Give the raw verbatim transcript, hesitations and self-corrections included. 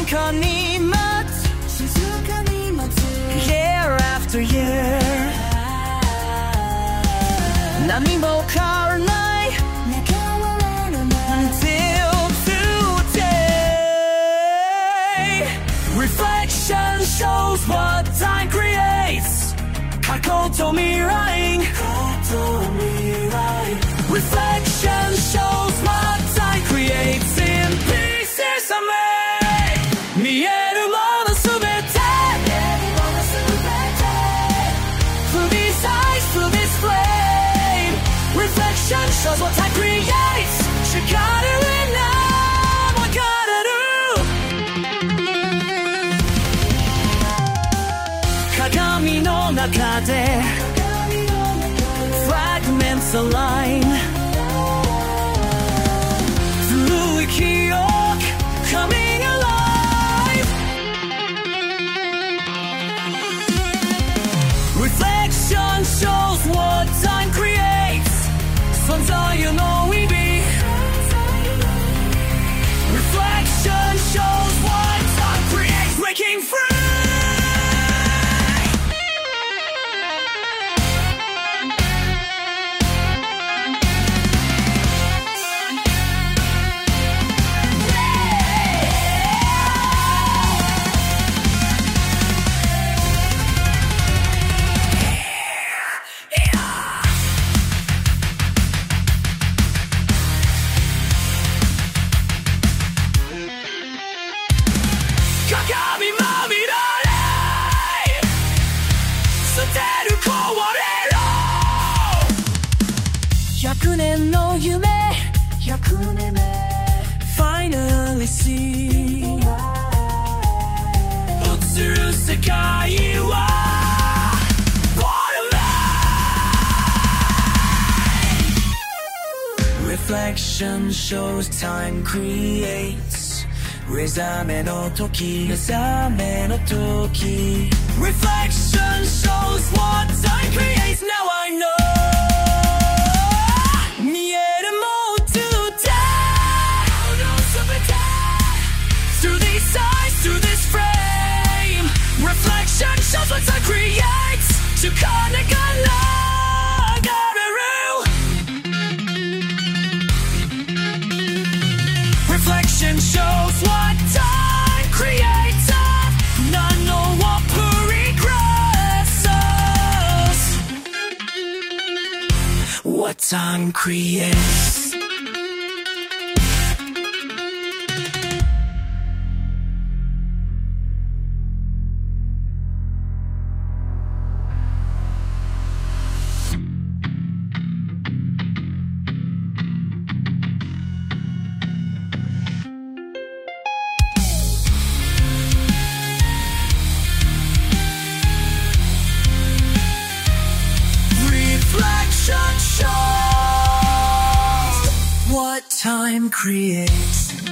かに待つ静かに待つ Year after year 何も変わらない変わらない Until today Reflection shows what time creates 過去と未来 Reflection shows what time creates In pieces of me 見えるものすべて Through these eyes, through this flame Reflection shows what time creates 力にな分かれる鏡の中で Fragments align 古い記憶 Coming alive Reflection shows what time creates 存在の意味 Reflection shows what time creates Breaking free百年の夢百年目 Finally see 映る世界は Reflection shows time creates 目覚めの時目覚めの時 Reflection shows what time creates Now I know Through this frame Reflection shows what time creates 力が流れる Reflection shows what time creates None know what progresses What time creates What time creates